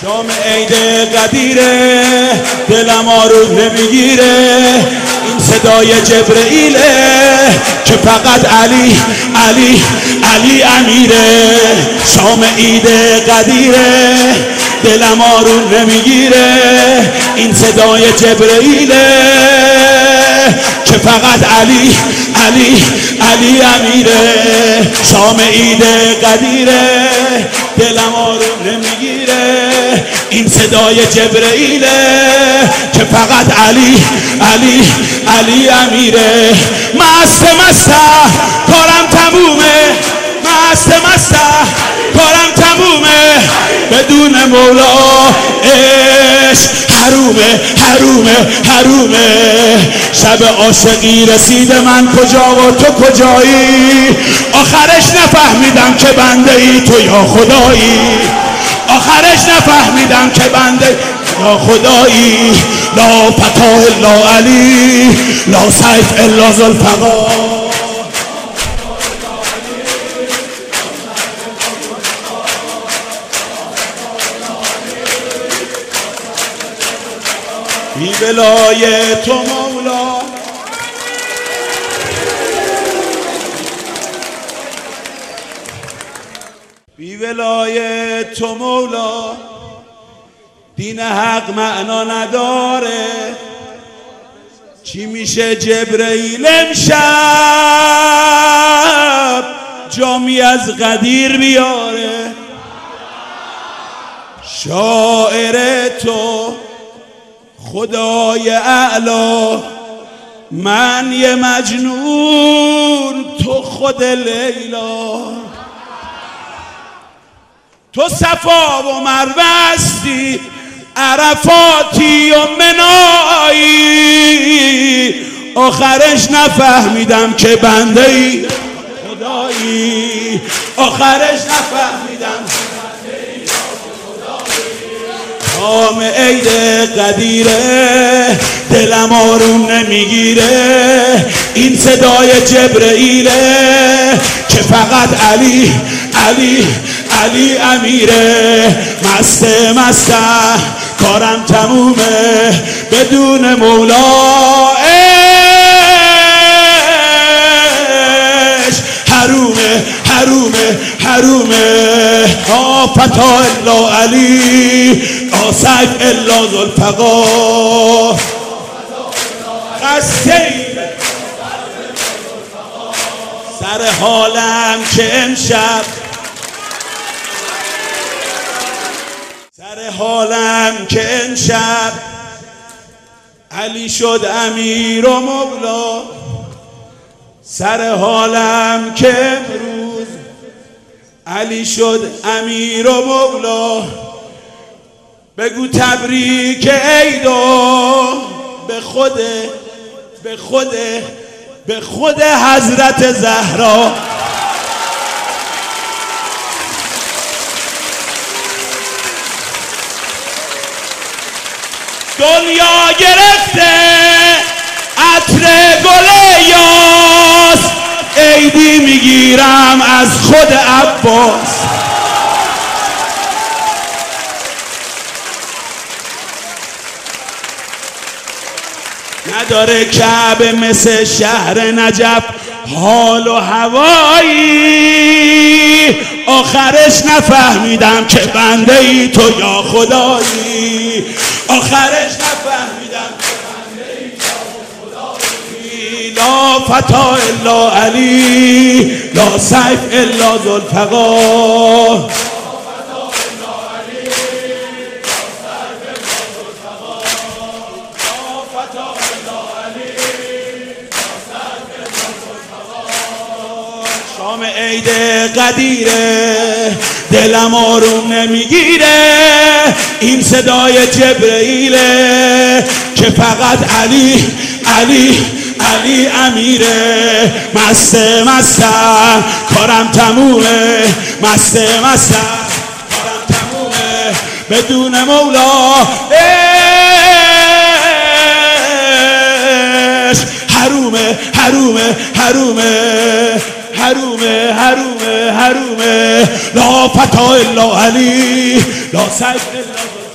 شام عید قدیره دلم آروم نمیگیره، این صدای جبرئیله که فقط علی علی علی امیره. شام عید قدیره دلم آروم نمیگیره، این صدای جبرئیله که فقط علی علی علی امیره. شام عید قدیره دلم آروم نمیگیره، این صدای جبرئیله که فقط علی علی علی امیره. مست کارم تمومه، مست کارم تمومه، بدون مولا عشق حرومه حرومه حرومه. شب عاشقی رسیده من کجا و تو کجایی، آخرش نفهمیدم که بنده ای تو یا خدایی، آخرش نفهمیدم که بنده یا خدایی. لا فتح الا علی، لا سیف الا ذوالفقار. بی ولای تو مولا، بی ولای تو مولا، دین حق معنا نداره. چی میشه جبرئیل امشب جامی از قدیر بیاره؟ شاعر تو خدای اعلا، من یه مجنون تو خود لیلا. تو صفا و مروه هستی، عرفاتی و منایی، آخرش نفهمیدم که بنده ای خدایی، آخرش نفهمیدم شام عید قدیره دلم آروم نمیگیره، این صدای جبرئیله که فقط علی علی علی امیره. مست کارم تمومه، بدون مولا عشق حرومه حرومه حرومه. لا فتح الا علی، لا سیف الا ذوالفقار. سر حالم که امشب، سر حالم که امشب علی شد امیر و مولا. سر حالم که امروز علی شد امیر و مولا. بگو تبریک عیدو به خود حضرت زهرا. دنیا گرفته عطر گل یاس، عیدی میگیرم از خود عباس. نداره کعبه مثل شهر نجف حال و هوایی، آخرش نفهمیدم که بنده ای تو یا خدایی، آخرش نفهمیدم که بنده ای تو خدایی. لا فتح الا علی، لا سیف الا ذوالفقار. شام عید قدیره دلم آروم نمیگیره، این صدای جبرئیله که فقط علی علی علی امیره. مست کارم تمومه، مست کارم تمومه، بدون مولا عشق حرومه حرومه حرومه حرومه حرومه حرومه. لا فتح الا علی، لا سید الا